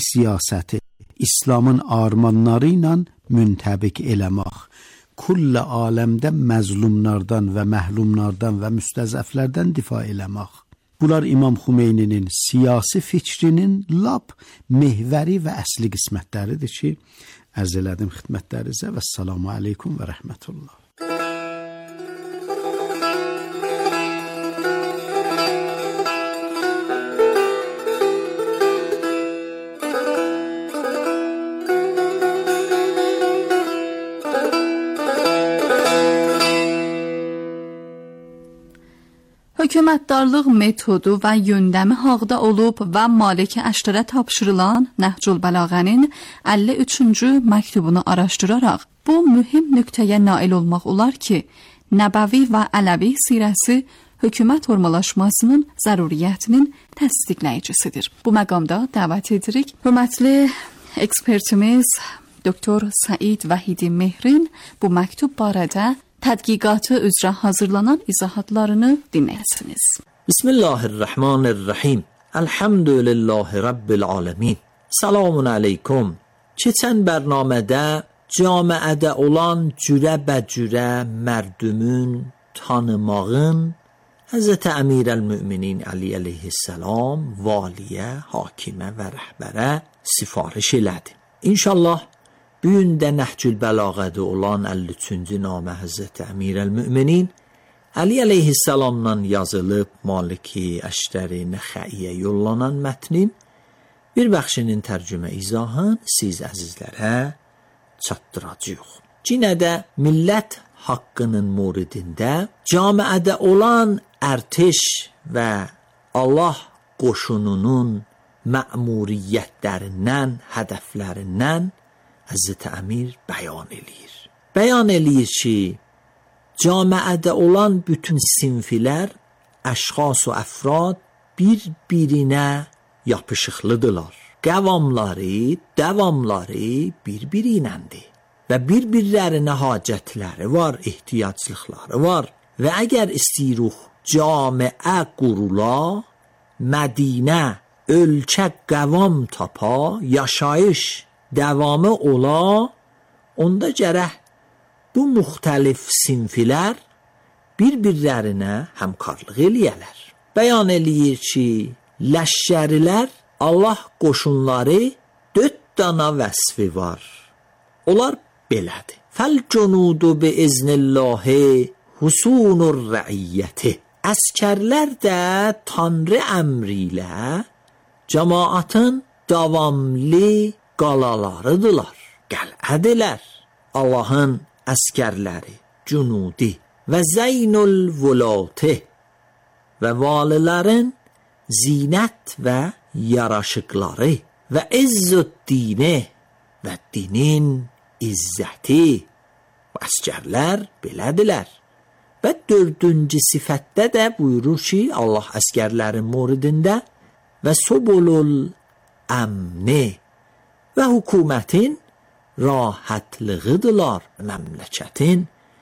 siyasəti İslamın armanları ilə müntəbiq eləmək, kull aləmdə məzlumlardan və məhlumlardan və müstəzəflərdən difa eləmək. Bunlar İmam Xumeyninin siyasi fikrinin lap mehvəri və əsli qismətləridir ki, ərz elədim xidmətlərinizə və səlamu aleykum və rəhmətullah. Hökumətdarlıq metodu və yöndəmi haqda olub və Malik Əşrərə tapşırılan Nəhcül Bəlağənin 53-cü məktubunu araşdıraraq bu mühüm nöqtəyə nail olmaq olar ki, Nəbəvi və Ələvi sirəsi hökumət formalaşmasının zəruriyyətinin təsdiqləyicisidir. Bu məqamda dəvət edirik hörmətli ekspertimiz Doktor Said Vahidi Mehrin bu məktub barədə tədqiqatı üzrə hazırlanan izahatlarını dinləyəsiniz. Bismillahirrahmanirrahim. Elhamdülillahi Rabbil alemin. Selamun aleykum. Keçən bərnamədə camiədə olan cürə-bəcürə mərdümün tanımağın Həzrəti Əmirəl-Müminin Ali əleyhissalam valiyə, hakimə və rəhbərə sifariş elədi. İnşallah bu gün də Nəhcül Bəlağədə olan 53-cü namə Həzrəti Əmirəl-Müminin Ali əleyhissalamdan yazılıb Maliki Əşrəri Nəxəiyə yollanan mətnin bir bəxşinin tərcümə izahını siz əzizlərə çatdıracağıq. Cinə də millət haqqının muridində camiədə olan ərtiş və Allah qoşununun mə'muriyyətlərindən, hədəflərindən Həzrəti Əmir bəyan eləyir. Bəyan eləyir ki, camiədə olan bütün sinfilər, əşxas və əfrad bir-birinə yapışıqlıdırlar. Davamları bir-biri iləndir və bir-birlərinə hacətləri var, ehtiyaclıqları var və əgər istəyirik camiə qurula, Mədinə, ölkə qəvam tapa, yaşayış davamı ola, onda gərək bu müxtəlif sinfilər bir-birlərinə həmkarlıq eləyərlər. Bəyan eləyir ki, ləşkərilər, Allah qoşunları 4 dana vəsfi var. Onlar belədir. Fəl-cunudu bi-iznillâhi husunur rəiyyəti. Əskərlər də Tanrı əmri ilə cəmaatın davamlı qalalarıdırlar, qələdilər. Allahın əskərləri, cunudi və zeynul vulati və valilərin zinət və yaraşıqları və izzüddini və dinin izzəti və əskərlər belədilər. Və 4-cü sifətdə də buyurur ki, Allah əskərlərin muridində və subulul əmni və hökumətin rahatlığıdırlar, məmləkətin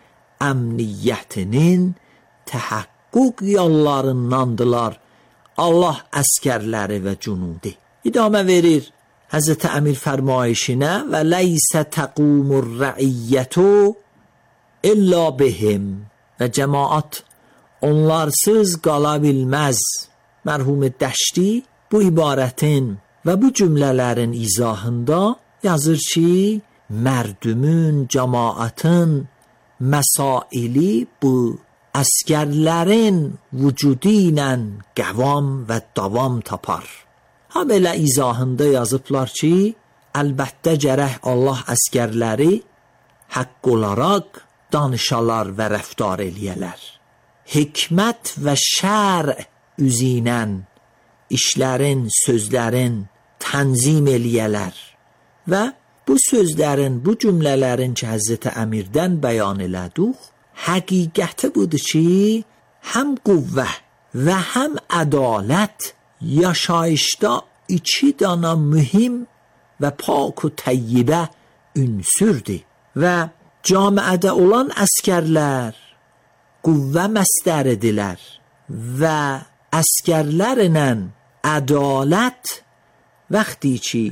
əmniyyətinin təhəqqüq yollarındandılar Allah əskərləri və cunudi. İdamə verir Həzrəti Əmir fərmayişinə və leysə təqumur rəiyyətu illa bihim və cəmaat onlarsız qala bilməz. Mərhum Dəşti bu ibarətin və bu cümlələrin izahında yazır ki, mərdümün, cəmaatın məsaili bu əskərlərin vücudu ilə qəvam və davam tapar. Ha belə izahında yazıblar ki, əlbəttə gərək Allah əskərləri haqq olaraq danışalar və rəftar eləyələr. Hikmət və şər üzilə işlərin, sözlərin tənzim eləyələr və bu sözlərin, bu cümlələrin ki, Həzrəti Əmirdən bəyan elədik, həqiqəti budur ki, həm qüvvə və həm ədalət yaşayışda 2 dana mühüm və pak və təyyibə ünsürdür və camiədə olan əskərlər qüvvə məstəridirlər və əskərlərlə ədalət vaxtı ki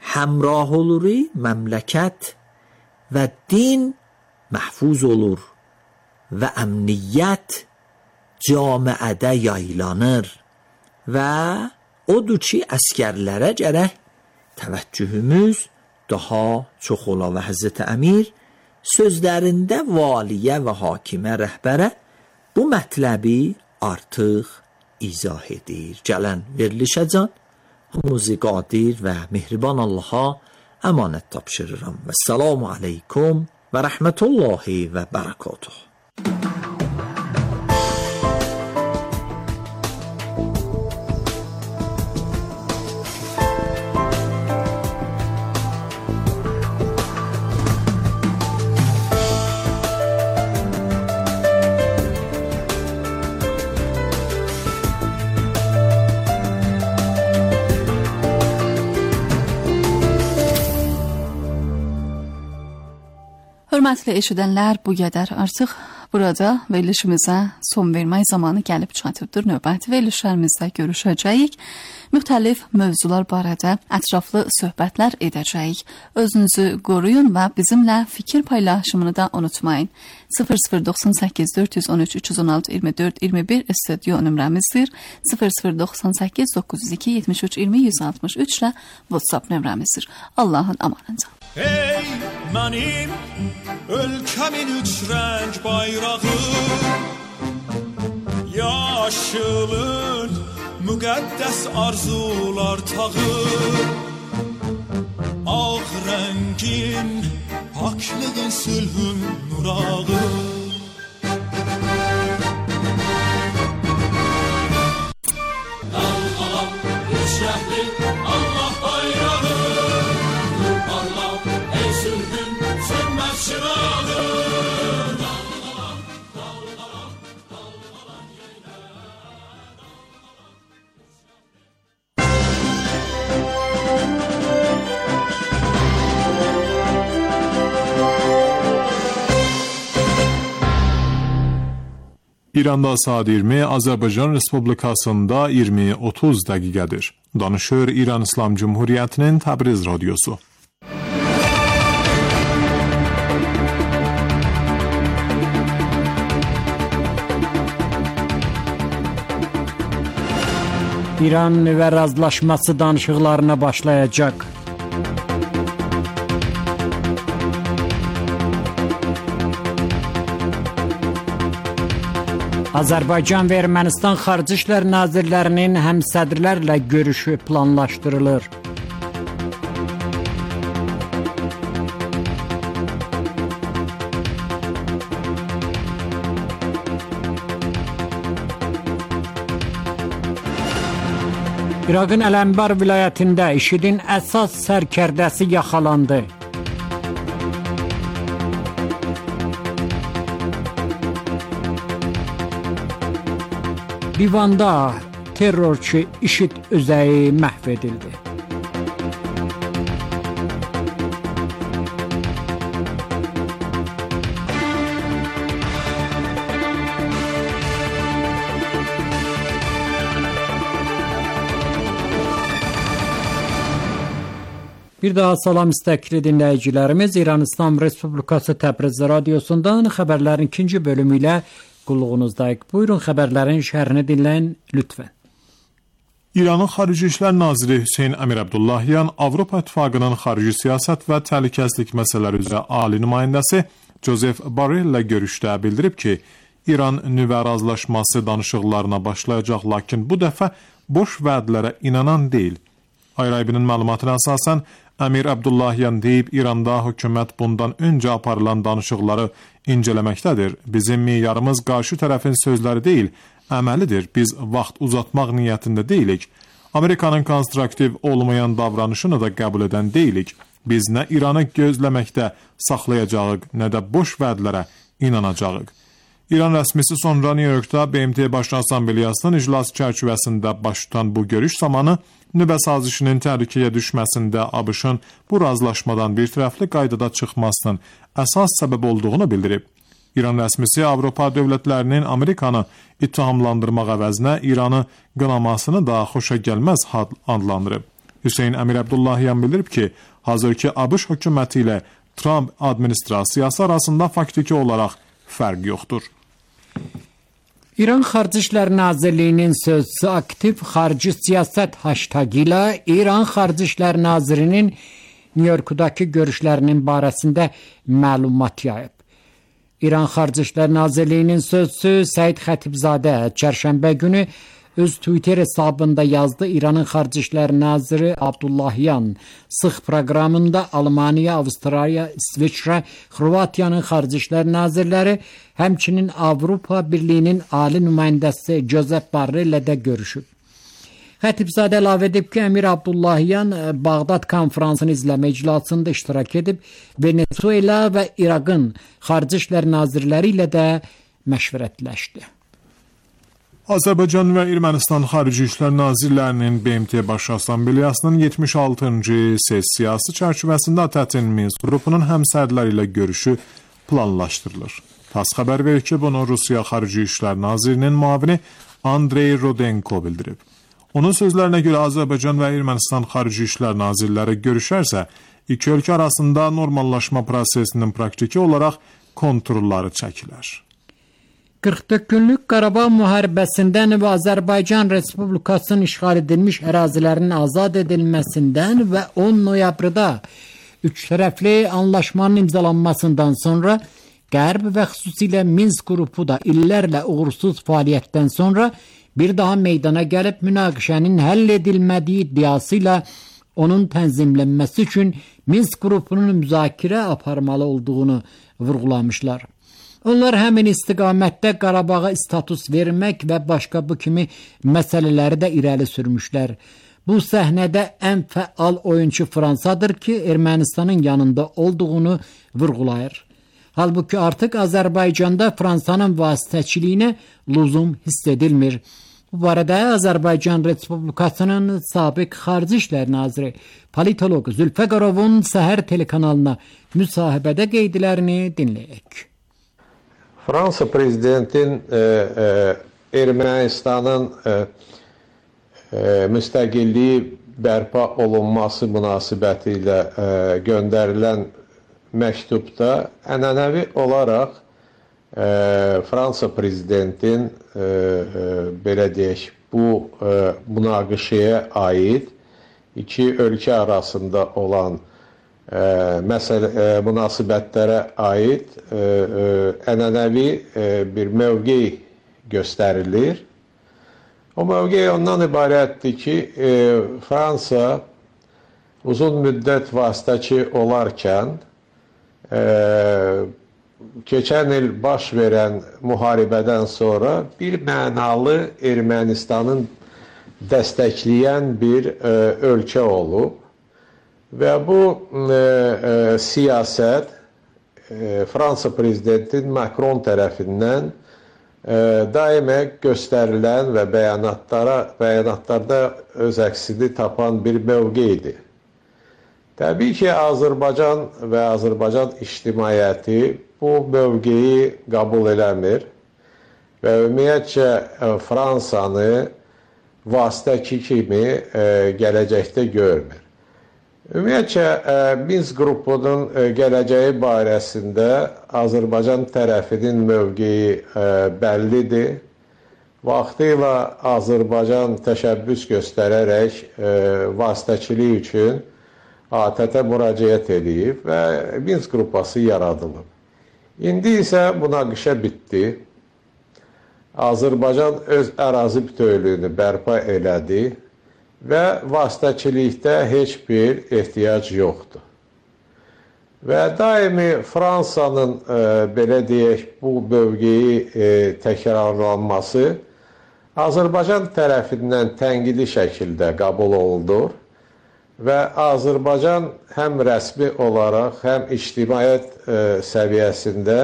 həmrah oluruq, məmləkət və din məhfuz olur və əmniyyət camiədə yayılanır və odur ki, əskərlərə gərək təvəccühümüz daha çox ola və Həzrəti Əmir sözlərində valiyə və hakimə, rəhbərə bu mətləbi artıq izah edir. Gələn verilişə can, hamımızı qadir və mehriban Allaha əmanət tapşırıram. Və səlamu aleykum və rəhmətullahi və bərəkatuhu. Hörmətli eşidənlər, bu qədər artıq burada verilişimizə son vermək zamanı gəlib çatıbdır. Növbəti verilişlərimizdə görüşəcəyik. Müxtəlif mövzular barədə ətraflı söhbətlər edəcəyik. Özünüzü qoruyun və bizimlə fikir paylaşımını da unutmayın. 0098 413 316 24 21 studiyo nömrəmizdir. 0098 902 73 20 163 ilə WhatsApp nömrəmizdir. Allahın amanında. Ey mənim ölkəmin üç rəng bayrağı, yaşılın müqəddəs arzular tağı, ağ rəngin paklığın sülhün nurağı. Dalğalan üç rəngli Allah bayrağı, İranda saat 20, Azərbaycan Respublikasında 20:30 dəqiqədir. Danışır İran İslam Cumhuriyyətinin Təbriz radiosu. İran nüvə razılaşması danışıqlarına başlayacaq. Azərbaycan və Ermənistan Xarici İşlər Nazirlərinin həmsədrlərlə görüşü planlaşdırılır. İraqın Ələmbar vilayətində IŞİDin əsas sərkərdəsi yaxalandı. Livanda terrorçu IŞİD özəyi məhv edildi. Bir daha salam istəkli dinləyicilərimiz, İran İslam Respublikası Təbriz radiosundan xəbərlərin ikinci bölümü ilə qulluğunuzdayıq. Buyurun xəbərlərin şərhini dinləyin lütfən. İranın Xarici İşlər Naziri Hüseyn Əmir Abdullahyan, Avropa İttifaqının xarici siyasət və təhlükəsizlik məsələləri üzrə ali nümayəndəsi Joseph Borrell ilə görüşdə bildirib ki, İran nüvə razılaşması danışıqlarına başlayacaq, lakin bu dəfə boş vədlərə inanan deyil. Ayrabinin məlumatına əsasən, Əmir Abdullahyan deyib, İranda hökumət bundan öncə aparılan danışıqları incələməkdədir. Bizim meyarımız qarşı tərəfin sözləri deyil, əməlidir. Biz vaxt uzatmaq niyyətində deyilik. Amerikanın konstruktiv olmayan davranışını da qəbul edən deyilik. Biz nə İranı gözləməkdə saxlayacağıq, nə də boş vədlərə inanacağıq. İran rəsmisi sonra New Yorkda BMT Baş Assambleyasının iclası çərçivəsində baş tutan bu görüş zamanı nüvə sazişinin təhlükəyə düşməsində ABŞ-ın bu razılaşmadan bir tərəfli qaydada çıxmasının əsas səbəb olduğunu bildirib. İran rəsmisi Avropa dövlətlərinin Amerikanı ittihamlandırmaq əvəzinə İranı qınamasını da xoşa gəlməz adlandırıb. Hüseyn Əmir Abdullahyan bildirib ki, hazırki ABŞ hökuməti ilə Trump administrasiyası arasında faktiki olaraq fərq yoxdur. İran Xarici İşlər Nazirliyinin sözçüsü aktiv xarici siyasət hashtagi ilə İran Xarici İşlər Nazirinin New York'daki görüşlərinin barəsində məlumat yayıb. İran Xarici İşlər Nazirliyinin sözçüsü Səid Xətibzadə çərşənbə günü öz Twitter hesabında yazdı. İranın Xarici İşlər Naziri Abdullahyan sıx proqramında Almaniya, Avstraliya, İsveçrə, Xorvatiyanın Xarici İşlər Nazirləri, həmçinin Avropa Birliyinin ali nümayəndəsi Josep Borrell ilə də görüşüb. Xətibzadə əlavə edib ki, Əmir Abdullahyan Bağdad konferansını izləmə iclasında iştirak edib, Venezuela və İraqın Xarici İşlər Nazirləri ilə də məşvərətləşdi. Azərbaycan və Ermənistan Xarici İşlər Nazirlərinin BMT Baş Assambleyasının 76-cı sessiyası çərçivəsində ATƏT-in Minsk qrupunun həmsədrləri ilə görüşü planlaşdırılır. TASS xəbər verir ki, bunu Rusiya Xarici İşlər Nazirinin müavini Andrey Rodenko bildirib. Onun sözlərinə görə Azərbaycan və Ermənistan Xarici İşlər Nazirləri görüşərsə, iki ölkə arasında normallaşma prosesinin praktiki olaraq kontrolları çəkilər. 44 günlük Qarabağ müharibəsindən və Azərbaycan Respublikasının işğal edilmiş ərazilərinin azad edilməsindən və 10 noyabrda üç tərəfli anlaşmanın imzalanmasından sonra Qərb və xüsusilə Minsk qrupu da illərlə uğursuz fəaliyyətdən sonra bir daha meydana gəlib münaqişənin həll edilmədiyi iddiası ilə onun tənzimlənməsi üçün Minsk qrupunun müzakirə aparmalı olduğunu vurğulamışlar. Onlar həmin istiqamətdə Qarabağa status vermək və başqa bu kimi məsələləri də irəli sürmüşlər. Bu səhnədə ən fəal oyunçu Fransadır ki, Ermənistanın yanında olduğunu vurğulayır. Halbuki artıq Azərbaycanda Fransanın vasitəçiliyinə lüzum hiss edilmir. Bu barədə Azərbaycan Respublikasının sabiq Xarici İşlər Naziri politoloq Zülfə Qarovun Səhər telekanalına müsahibədə qeydlərini dinləyək. Fransa prezidentin Ermənistanın müstəqilliyi bərpa olunması münasibəti ilə göndərilən məktubda ənənəvi olaraq Fransa prezidentin belə deyək, bu münaqişəyə aid iki ölkə arasında olan münasibətlərə aid ənənəvi bir mövqe göstərilir. O mövqe ondan ibarətdir ki, Fransa uzun müddət vasitəçi olarkən keçən il baş verən müharibədən sonra bir mənalı Ermənistanın dəstəkləyən bir ölkə olub. Və bu siyasət Fransa prezidenti Macron tərəfindən daimə göstərilən və bəyanatlarda öz əksini tapan bir mövqedir. Təbii ki, Azərbaycan və Azərbaycan ictimaiyyəti bu mövqeyi qəbul eləmir və ümumiyyətcə Fransanı vasitəçi kimi gələcəkdə görmür. Ümumiyyətcə, Minsk qrupunun gələcəyi barəsində Azərbaycan tərəfinin mövqeyi bəllidir. Vaxtilə Azərbaycan təşəbbüs göstərərək vasitəçilik üçün ATƏT-ə müraciət edib və Minsk qrupası yaradılıb. İndi isə münaqişə bitdi. Azərbaycan öz ərazi bütövlüyünü bərpa elədi və vasitəçilikdə heç bir ehtiyac yoxdur. Və daimi Fransanın, belə deyək, bu mövqeyi təkrarlanması Azərbaycan tərəfindən tənqidi şəkildə qəbul olunur və Azərbaycan həm rəsmi olaraq, həm ictimaiyyət səviyyəsində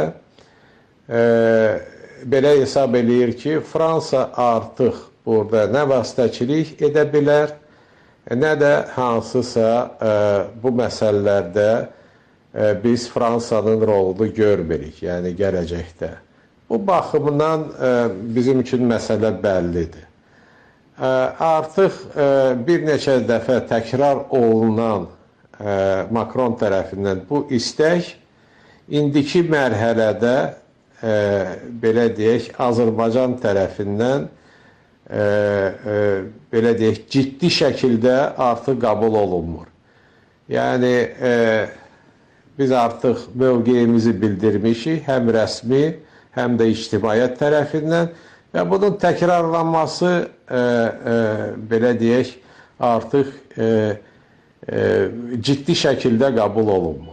belə hesab eləyir ki, Fransa artıq burada nə vasitəçilik edə bilər, nə də hansısa bu məsələlərdə biz Fransanın rolunu görmürük, yəni gələcəkdə. Bu baxımdan bizim üçün məsələ bəllidir. artıq bir neçə dəfə təkrar olunan Makron tərəfindən bu istək indiki mərhələdə belə deyək Azərbaycan tərəfindən belə deyək ciddi şəkildə artıq qəbul olunmur. Yəni biz artıq mövqeyimizi bildirmişik həm rəsmi, həm də ictimaiyyət tərəfindən və bunun təkrarlanması belə deyək artıq ciddi şəkildə qəbul olunmur.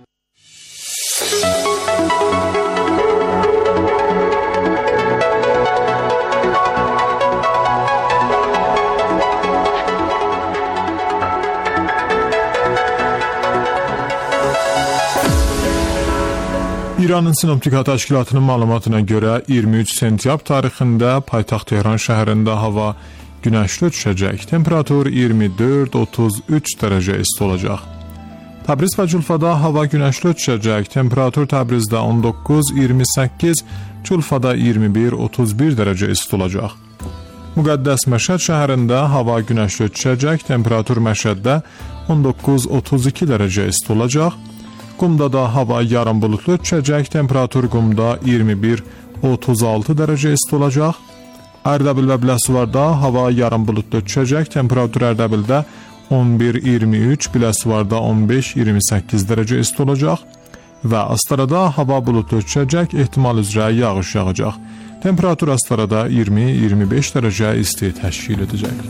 İranın Sinoptika Təşkilatının məlumatına görə 23 sentyabr tarixində paytaxt Tehran şəhərində hava günəşli düşəcək. Temperatur 24-33 dərəcə isti olacaq. Təbriz və Culfada hava günəşli düşəcək. Temperatur Təbrizdə 19-28, Culfada 21-31 dərəcə isti olacaq. Müqəddəs Məşəd şəhərində hava günəşli düşəcək. Temperatur Məşəddə 19-32 dərəcə isti olacaq. Qumda da hava yarım bulutlu düşəcək. Temperatur Qumda 21-36 dərəcə isti olacaq. Ərdəbil və Biləsuvarda hava yarım bulutlu düşəcək. Temperatur Ərdəbildə 11-23, Biləsuvarda 15-28 dərəcə isti olacaq. Və Astarada hava bulutlu düşəcək. Ehtimal üzrə yağış yağacaq. Temperatur Astarada 20-25 dərəcə isti təşkil edəcək.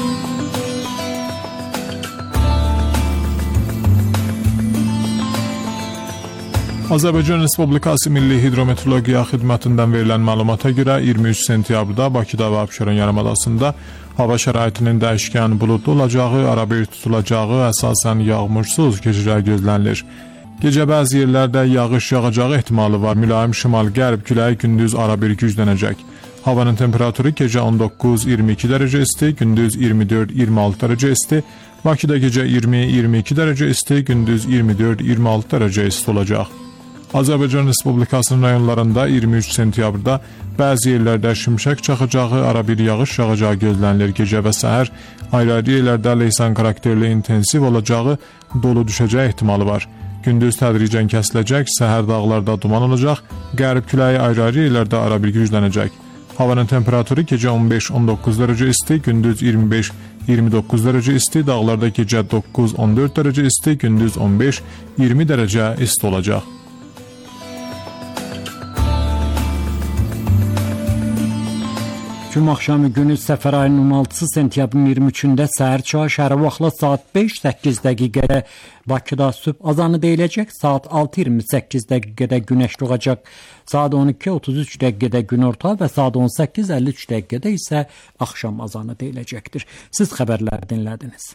Azərbaycan Respublikası Milli Hidrometeorologiya Xidmətindən verilən məlumata görə 23 sentyabrda Bakıda və Abşeron yarımadasında hava şəraitinin dəyişkən buludlu olacağı, arabir tutulacağı, əsasən yağmursuz keçəcək gözlənilir. Gecə bəzi yerlərdə yağış yağacağı ehtimalı var. Mülayim şimal-qərb küləyi gündüz arabir güclənəcək. Havanın temperaturu gecə 19-22 dərəcə isti, gündüz 24-26 dərəcə isti. Bakıda gecə 20-22 dərəcə isti, gündüz 24-26 dərəcə isti olacaq. Azərbaycan Respublikasının rayonlarında 23 sentyabrda bəzi yerlərdə şimşək çaxacağı, arabir yağış yağacağı gözlənilir. Gecə və səhər ayrı-ayrı yerlərdə leysan xarakterli intensiv olacağı, dolu düşəcəyi ehtimalı var. Gündüz tədricən kəsiləcək, səhər dağlarda duman olacaq, qərb küləyi ayrı-ayrı yerlərdə arabir güclənəcək. Havanın temperaturu gecə 15-19 dərəcə isti, gündüz 25-29 dərəcə isti, dağlarda gecə 9-14 dərəcə isti, gündüz 15-20 dərəcə isti olacaq. Cümə axşamı günü səfər ayının 16 sentyabrın 23-də səhər çağı şəhərə vaxtla saat 5-8 dəqiqədə Bakıda sübh azanı deyiləcək, saat 6-28 dəqiqədə günəş doğacaq, saat 12-33 dəqiqədə günorta və saat 18-53 dəqiqədə isə axşam azanı deyiləcəkdir. Siz xəbərləri dinlədiniz.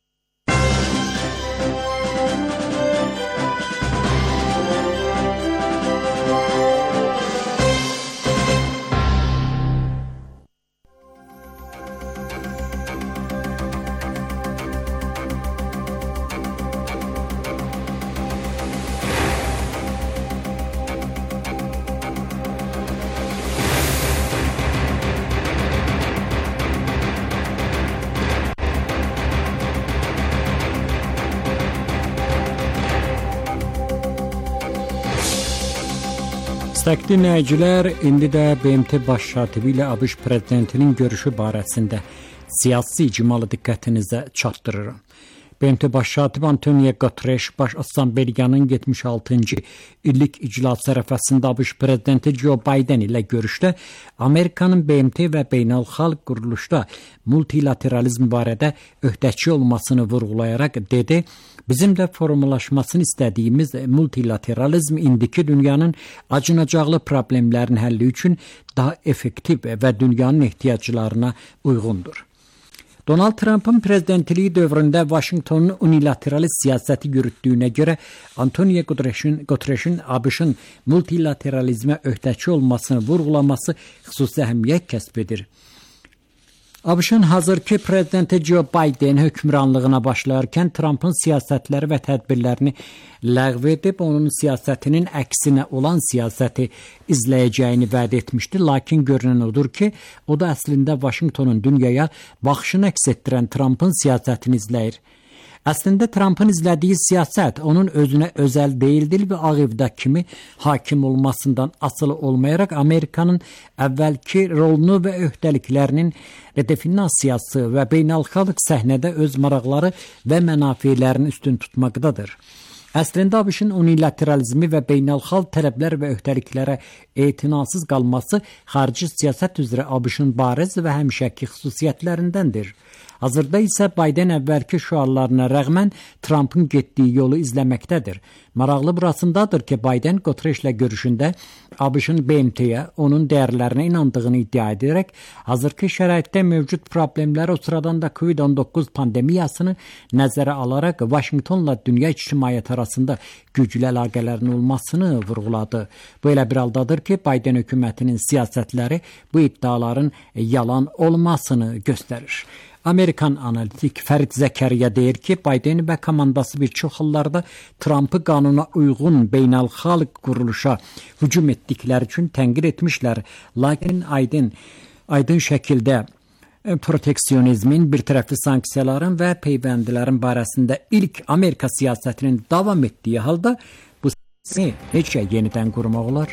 İstəkli dinləyicilər, indi də BMT baş katibi ilə ABŞ prezidentinin görüşü barəsində siyasi icmalı diqqətinizə çatdırıram. BMT baş katibi Antonio Guterres Baş Assambleyanın 76-cı illik iclası ərəfəsində ABŞ prezidenti Joe Biden ilə görüşdə Amerikanın BMT və beynəlxalq quruluşda multilateralizm barədə öhdəçi olmasını vurğulayaraq dedi, bizim də formalaşmasını istədiyimiz multilateralizm indiki dünyanın acınacaqlı problemlərin həlli üçün daha effektiv və dünyanın ehtiyaclarına uyğundur. Donald Trump'ın prezidentliyi dövründə Washingtonun unilateralist siyasəti yürütdüyünə görə Antonio Guterres'in ABŞ-ın multilateralizmə öhdəçi olmasını vurğulaması xüsusi əhəmiyyət kəsb edir. ABŞ-ın hazırki prezidenti Joe Biden hökmranlığına başlayarkən Trumpın siyasətləri və tədbirlərini ləğv edib, onun siyasətinin əksinə olan siyasəti izləyəcəyini vəd etmişdi. Lakin görünən odur ki, o da əslində Vaşinqtonun dünyaya baxışını əks etdirən Trumpın siyasətini izləyir. Əslində Trumpın izlədiyi siyasət onun özünə özəl deyildir və Ağ Evdə kimi hakim olmasından asılı olmayaraq Amerikanın əvvəlki rolunu və öhdəliklərinin redefinasiyası və beynəlxalq səhnədə öz maraqları və mənafelərini üstün tutmaqdadır. Əslində ABŞ-ın unilateralizmi və beynəlxalq tələblər və öhdəliklərə etinasız qalması xarici siyasət üzrə ABŞ-ın bariz və həmişəki xüsusiyyətlərindəndir. Hazırda isə Biden əvvəlki şüarlarına rəğmən Trumpın getdiyi yolu izləməkdədir. Maraqlı burasındadır ki, Biden Qutreşlə görüşündə ABŞ-ın BMT-yə onun dəyərlərinə inandığını iddia edərək, hazırki şəraitdə mövcud problemləri, o sıradan da COVID-19 pandemiyasını nəzərə alaraq Vaşinqtonla dünya ictimaiyyəti arasında güclü əlaqələrin olmasını vurğuladı. Bu elə bir haldadır ki, Biden hökumətinin siyasətləri bu iddiaların yalan olmasını göstərir. Amerikan analitik Fərid Zəkəriya deyir ki, Biden və komandası bir çox hallarda Trumpı qanuna uyğun beynəlxalq quruluşa hücum etdikləri üçün tənqid etmişlər. Lakin aydın şəkildə proteksionizmin, bir tərəfli sanksiyaların və peyvəndlərin barəsində ilk Amerika siyasətinin davam etdiyi halda bu siyasəti necə yenidən qurmaq olar?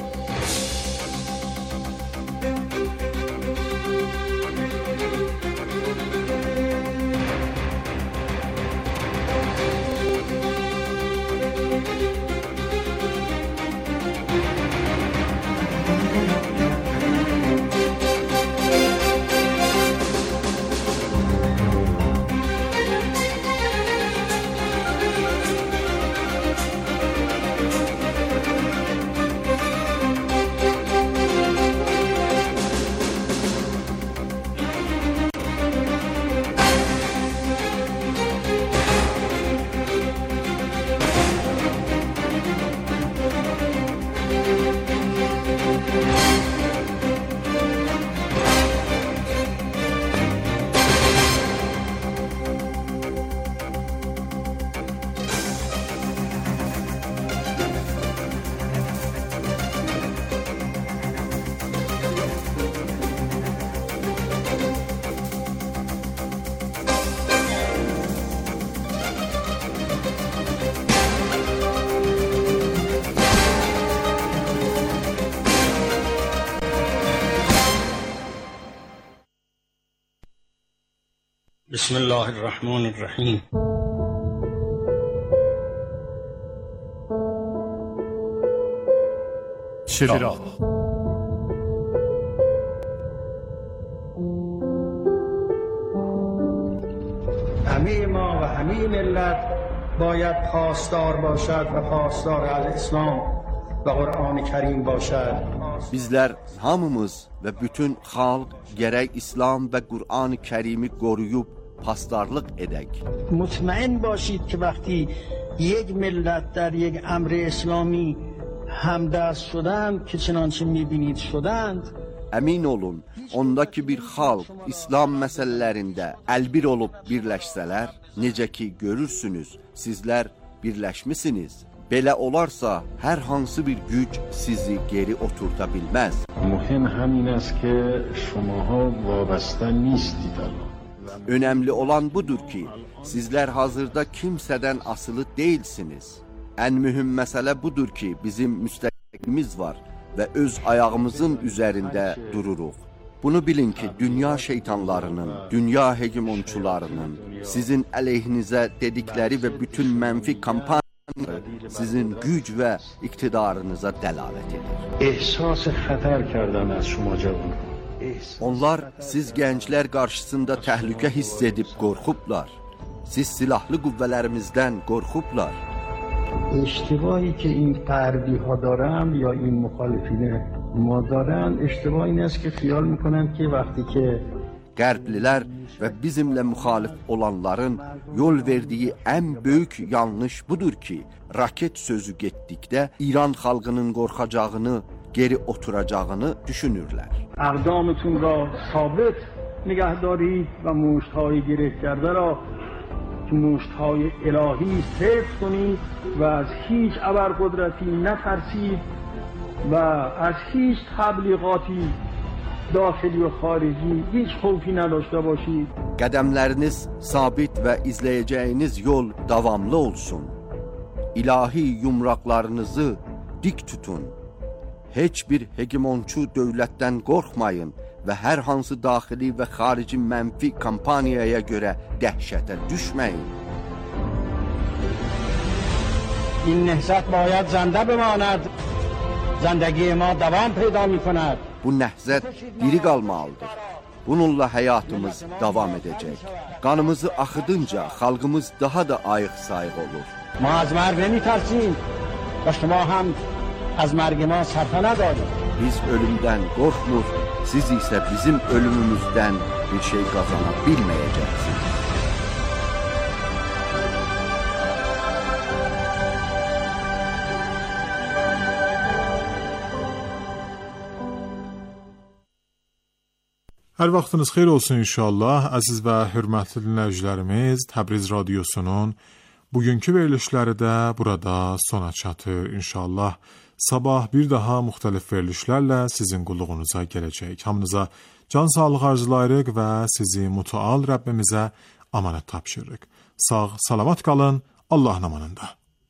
بسم الله الرحمن الرحیم. چرا؟ همه ما و همه ملت باید پاسدار باشد و پاسدار از اسلام və Qur'an-ı Kərim başad. Bizlər hamımız və bütün xalq gərək İslam və Qur'an-ı Kərimi qoruyub pasdarlıq edək. مطمئن باشید که وقتی یک ملت در یک امر اسلامی همدست شدند که چنانچه می‌بینید شدند، Əmin olun, ondakı bir xalq İslam məsələlərində əlbir olub birləşsələr, necə ki görürsünüz, sizlər birləşmisiniz. Belə olarsa, hər hansı bir güc sizi geri oturta bilməz. Mühim həmin است که شماها وابسته نیستید. Önəmli olan budur ki, sizlər hazırda kimsədən asılı deyilsiniz. Ən mühüm məsələ budur ki, bizim müstəqilimiz var və öz ayağımızın üzərində dururuq. Bunu bilin ki, dünya şeytanlarının, dünya hegemonçularının sizin əleyhinizə dedikləri və bütün mənfi kampaniyaları sizin güc və iqtidarınıza dəlalət edir. احساس خطر کردن از شما جوان. Onlar siz gənclər qarşısında təhlükə hiss edib qorxublar. Siz silahlı qüvvələrimizdən qorxublar. اشتباهی که این غربی ها دارن یا این مخالفین ما دارن، اشتباه این است که خیال میکنن که وقتی که Qərblilər və bizimlə müxalif olanların yol verdiyi ən böyük yanlış budur ki, raket sözü getdikdə İran xalqının qorxacağını, geri oturacağını düşünürlər. اقدامتون را ثابت نگه دارید و مشت‌های گره کرده را که مشت‌های الهی حفظ کنید و از هیچ ابرقدرتی نترسید و از هیç تبلیغاتی daxili və xarici heç xofi نداشته باشید. Qədəmləriniz sabit və izləyəcəyiniz yol davamlı olsun. İlahi yumraqlarınızı dik tutun. Heç bir hegemonçu dövlətdən qorxmayın və hər hansı daxili və xarici mənfi kampaniyaya görə dəhşətə düşməyin. این نهضت باید زنده بماند. زندگی ما دوام پیدا می‌کند. Bu nəhzət diri qalmalıdır. Bununla həyatımız davam edəcək. Qanımızı axıdınca xalqımız daha da ayıq-sayıq olur. ما از مرگ نمی‌ترسیم و شما هم از مرگ ما سرپه ندارید. Biz ölümdən qorxmur, siz isə bizim ölümümüzdən bir şey qazana bilməyəcəksiniz. Hər vaxtınız xeyir olsun inşallah. Əziz və hörmətli dinləyicilərimiz, Təbriz radiosunun bugünkü verilişləri də burada sona çatır inşallah. Sabah bir daha müxtəlif verilişlərlə sizin qulluğunuza gələcək. Hamınıza can sağlığı arzulayırıq və sizi mütəal Rəbbimizə amanət tapşırırıq. Sağ, salamat qalın, Allahın amanında.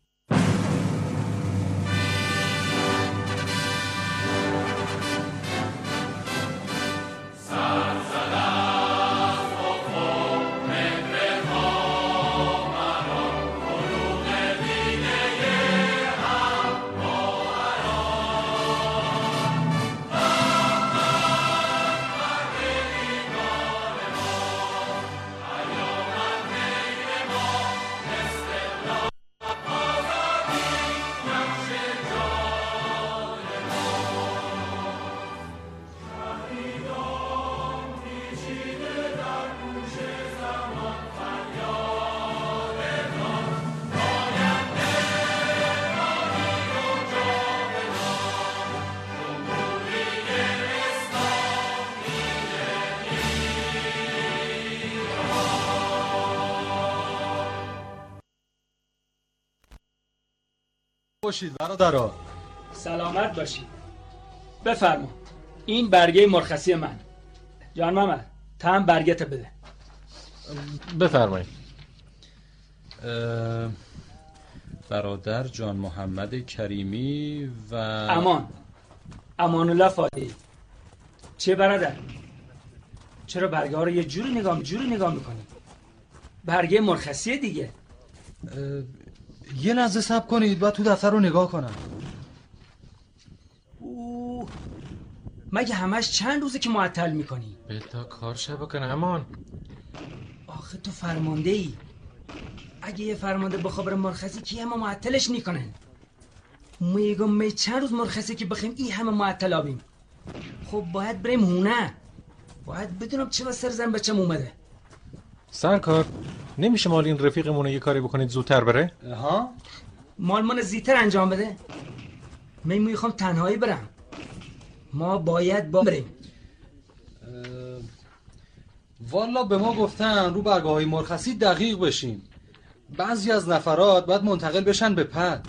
باشید برادرها. سلامت باشید. بفرما. این برگه مرخصی من. جان محمد تا هم برگت بده. بفرمایید. برادر جان محمد کریمی و امان الله فاطمی. چه برادر؟ چرا برگه ها رو یه جوری نگاه میکنی؟ برگه مرخصی دیگه. یه لحظه صبر کنید و تو دفتر رو نگاه کنم. مگه همش چند روزه که معطل میکنی؟ بتا کار شبه کنه امان. آخه تو فرمانده ای. اگه یه فرمانده بخواه مرخصی که همه معطلش نیکنن. میگم چند روز مرخصی که بخیم ای همه معطل آبیم. خب باید بریم هونه. باید بدونم چه سر زن بچم اومده. سرکار نمیشه مال این رفیقمونه یه کاری بکنید زودتر بره؟ ها؟ مال من زیتر انجام بده؟ من میخوام تنهایی برم. ما باید بریم. والا به ما گفتن رو برگاه های مرخصی دقیق بشیم. بعضی از نفرات باید منتقل بشن به پد.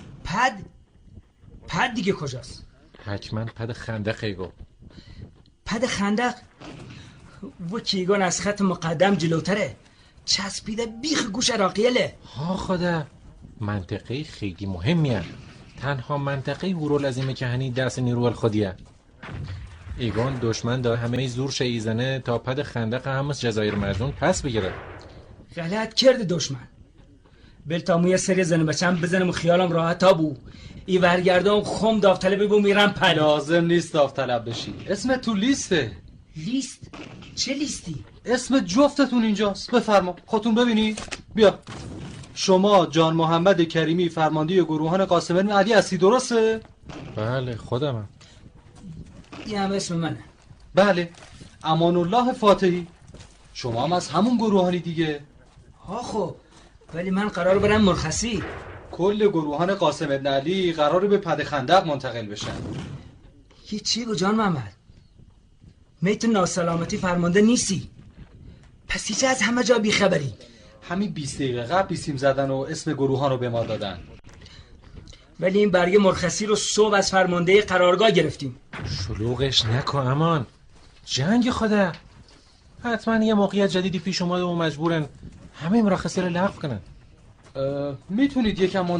پد دیگه کجاست؟ حتما پد خندق ایگو. پد خندق؟ و کیگان از خط مقدم جلوتره. چسبیده بیخ گوش عراقیله. ها خدا، منطقه خیلی مهمیه. تنها منطقه هورالعظیم کهنی دست نیرو الخودیه. ایگان دشمن دا همه زور شیزنه تا پد خندق همس جزایر مرزون پس بگیره. غلط کرده دشمن. بلتامو یه سری زنه بچم بزنم و خیالم راحتا بو. ای ورگردام خم داوطلبی بو میرم پد. لازم نیست داوطلب بشی. اسم تو لیسته. لیست؟ چه لیستی؟ اسم جفتتون اینجاست. بفرما خودتون ببینی. بیا. شما جان محمد کریمی فرمانده گروهان قاسم بن علی هستی درسته؟ بله خودمم. این هم اسم منه. بله. امان الله فاطمی. شما هم از همون گروهانی دیگه. ها خب ولی من قرار برم مرخصی. کل گروهان قاسم بن علی قراره به پد خندق منتقل بشن. یه چی گو جان محمد؟ می تو ناسلامتی فرمانده نیستی، پس هیچ از همه جا بیخبری. همین 20 دقیقه قبل بیسیم زدن و اسم گروهان رو به ما دادن، ولی این برگه مرخصی رو صبح از فرمانده قرارگاه گرفتیم. شلوغش نکن امان، جنگ خوده. حتما یه موقعیت جدیدی پیش اومده و مجبورن همه مرخصی رو لغو کنن. میتونید یکم